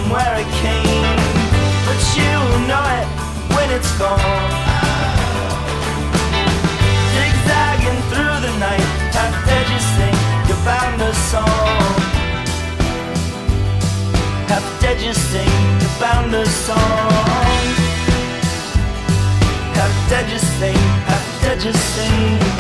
from where it came, but you will know it when it's gone. Zigzagging through the night, how did you sing your boundless song? How did you sing your boundless song? How did you sing, how did you sing?